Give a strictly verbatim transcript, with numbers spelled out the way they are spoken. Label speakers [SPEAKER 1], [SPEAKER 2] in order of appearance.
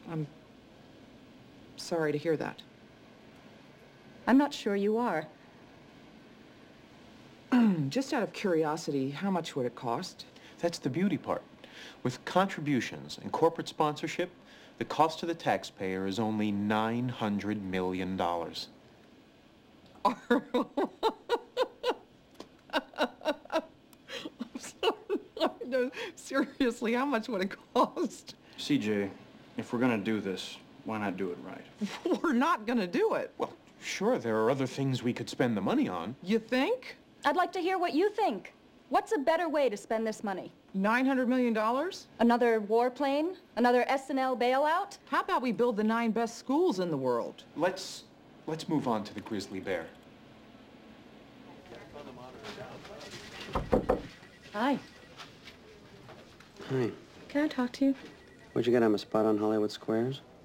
[SPEAKER 1] I'm sorry to hear that.
[SPEAKER 2] I'm not sure you are.
[SPEAKER 1] Just out of curiosity, how much would it cost?
[SPEAKER 3] That's the beauty part. With contributions and corporate sponsorship, the cost to the taxpayer is only nine hundred million dollars.
[SPEAKER 1] I'm sorry. No, seriously, how much would it cost?
[SPEAKER 4] C J, if we're gonna do this, why not do it right?
[SPEAKER 1] We're not gonna do it.
[SPEAKER 3] Well, sure, there are other things we could spend the money on.
[SPEAKER 1] You think?
[SPEAKER 2] I'd like to hear what you think. What's a better way to spend this money?
[SPEAKER 1] nine hundred million dollars?
[SPEAKER 2] Another warplane? Another S and L bailout?
[SPEAKER 1] How about we build the nine best schools in the world?
[SPEAKER 3] Let's, let's move on to the grizzly bear.
[SPEAKER 2] Hi.
[SPEAKER 5] Hi.
[SPEAKER 2] Can I talk to you?
[SPEAKER 5] What'd you get? I'm a spot on Hollywood Squares?